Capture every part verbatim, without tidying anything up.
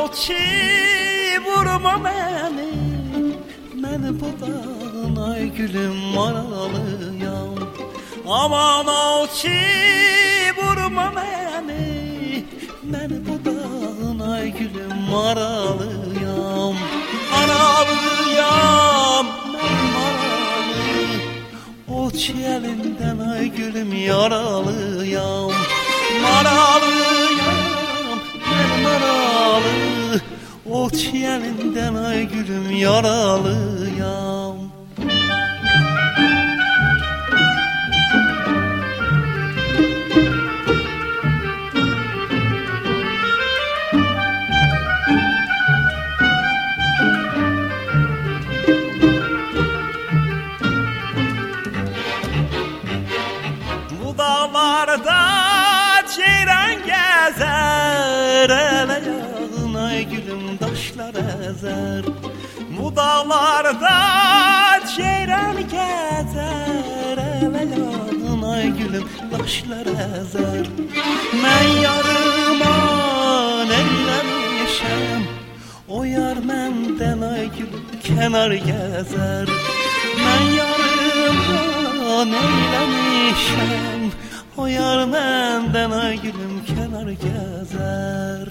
ki vurma məni, məni bu dağın ay gülüm maralıyam. Aman ol ki vurma məni, məni bu dağın ay gülüm maralıyam. Maralıyam, mən maralı, o ki elindən ay gülüm yaralıyam. Maralıyam, mən maralı, o ki elindən ay gülüm yaralıyam. Bu dağlarda ceyran gəzər, elə yağın ay gülüm daşlar əzər. Bu dağlarda ceyran gəzər, elə yağın ay gülüm daşlar əzər. Mən yarıma neyləmişəm, o yar məndən ay gülüm kənar gəzər. Mən yarıma neyləmişəm, o yar məndən ay gülüm kənar gəzər.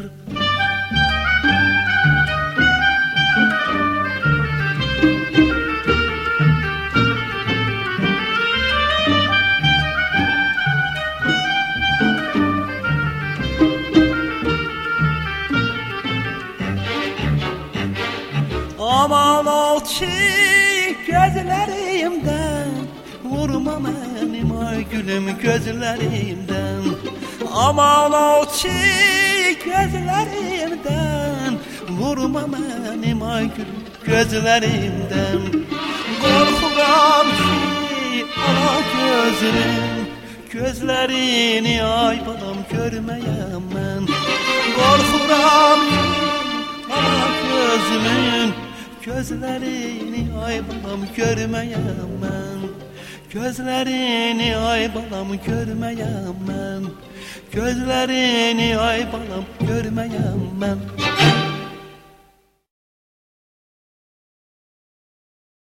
Aman ol ki gözlərimdən vurma mənim ay gülüm gözlərimdən. Aman ol ki gözlərimdən vurma mənim ay gülüm gözlərimdən. Qorxuram ki ala gözümün gözlərini ay balam görməyəm mən. Qorxuram ki ala gözümün gözlərini ay balam görməyəm mən. Gözlərini ay balam görməyəm mən. Gözlərini ay balam görməyəm mən.